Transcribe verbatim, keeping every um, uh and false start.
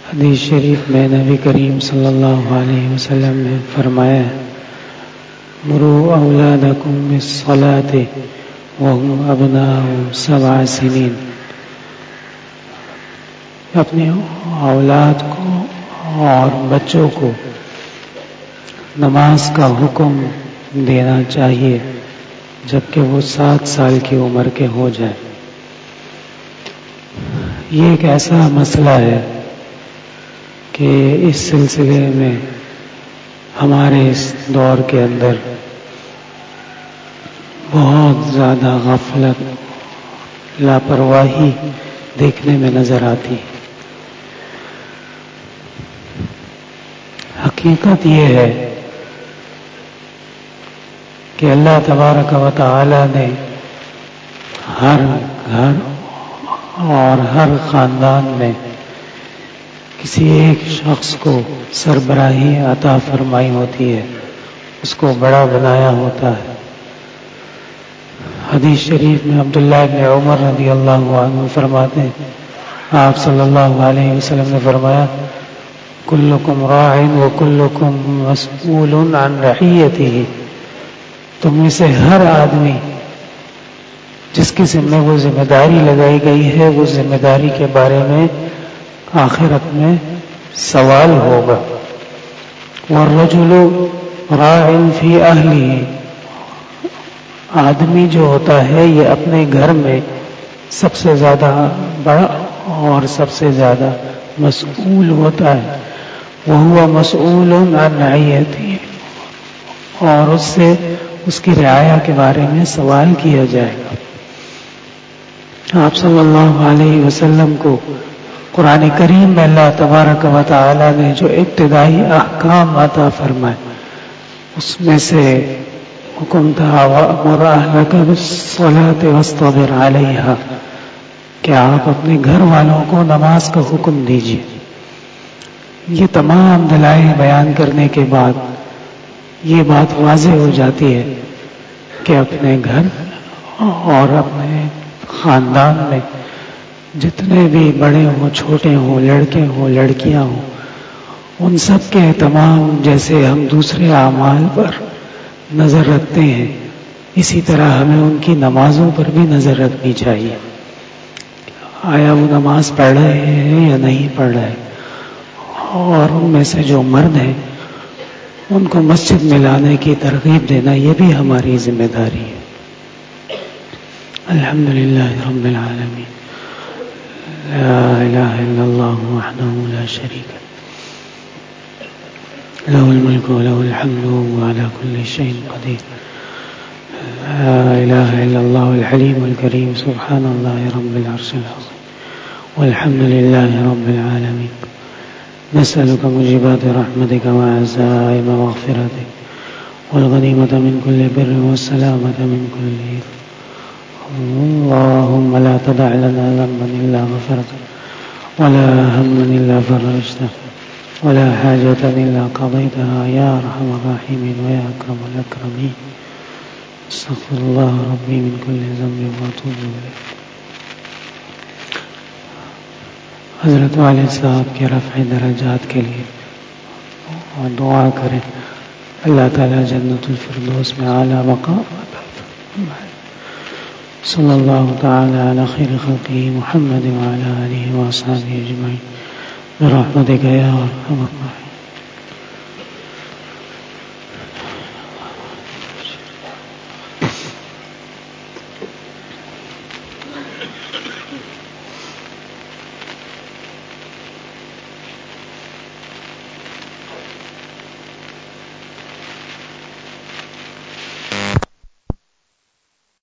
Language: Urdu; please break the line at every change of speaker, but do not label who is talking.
حدیث شریف میں نبی کریم صلی اللہ علیہ وسلم نے فرمایا مروا اولادکم بالصلاۃ وهم ابناء سبع سنین، اپنے اولاد کو اور بچوں کو نماز کا حکم دینا چاہیے جبکہ وہ سات سال کی عمر کے ہو جائے۔ یہ ایک ایسا مسئلہ ہے کہ اس سلسلے میں ہمارے اس دور کے اندر بہت زیادہ غفلت، لاپرواہی دیکھنے میں نظر آتی ہے۔ حقیقت یہ ہے کہ اللہ تبارک و تعالی نے ہر گھر اور ہر خاندان میں کسی ایک شخص کو سربراہی عطا فرمائی ہوتی ہے، اس کو بڑا بنایا ہوتا ہے۔ حدیث شریف میں عبداللہ بن عمر رضی اللہ عنہ فرماتے ہیں، آپ صلی اللہ علیہ وسلم نے فرمایا کلکم راع وکلکم مسئول عن رعیتہ، تم میں سے ہر آدمی جس کے ذمہ وہ ذمہ داری لگائی گئی ہے وہ ذمہ داری کے بارے میں آخرت میں سوال ہوگا۔ والرجل راع فی اہلہ، آدمی جو ہوتا ہے یہ اپنے گھر میں سب سے زیادہ بڑا اور سب سے زیادہ مسئول ہوتا ہے۔ وہو مسئول عن رعیتہ، اور اس سے اس کی رعایا کے بارے میں سوال کیا جائے گا۔ آپ صلی اللہ علیہ وسلم کو قرآن کریم میں اللہ تبارک و تعالی نے جو ابتدائی احکام عطا فرمائے اس میں سے حکم تھا وَأْمُرْ أَهْلَكَ بِالصَّلَاةِ وَاصْطَبِرْ عَلَيْهَا، کہ آپ اپنے گھر والوں کو نماز کا حکم دیجیے۔ یہ تمام دلائل بیان کرنے کے بعد یہ بات واضح ہو جاتی ہے کہ اپنے گھر اور اپنے خاندان میں جتنے بھی بڑے ہوں چھوٹے ہوں لڑکے ہوں لڑکیاں ہوں ان سب کے تمام جیسے ہم دوسرے اعمال پر نظر رکھتے ہیں اسی طرح ہمیں ان کی نمازوں پر بھی نظر رکھنی چاہیے۔ آیا وہ نماز پڑھ رہے ہیں یا نہیں پڑھ رہے، اور ان میں سے جو مرد ہیں ان کو مسجد میں لانے کی ترغیب دینا یہ بھی ہماری ذمہ داری ہے۔ الحمدللہ رب العالمین، لا الہ الا اللہ وحدہ لا شریک لہ، لہ الملک ولہ الحمد وهو علی کل شیء قدیر، لا الہ الا اللہ الحلیم الکریم، سبحان اللہ رب العرش العظیم، والحمد للہ رب العالمین۔ نسألك موجبات رحمتك وعزائم مغفرتك والغنیمة من كل بر والسلامة من كل إثم، اللهم لا تدع لنا ذنبا إلا غفرته ولا هما إلا فرجته ولا حاجة إلا قضيتها يا أرحم الراحمين ويا أكرم الأكرمين، استغفر الله ربي من كل ذنب وأتوب إليه۔ حضرت والد صاحب کے رفع درجات کے لیے دعا کریں، اللہ تعالیٰ جنت الفردوس میں اعلیٰ مقام عطا فرمائے۔ صلی اللہ تعالی علی خیر خلقہ محمد وعلی آلہ وصحبہ اجمعین برحمتک یا ارحم الراحمین۔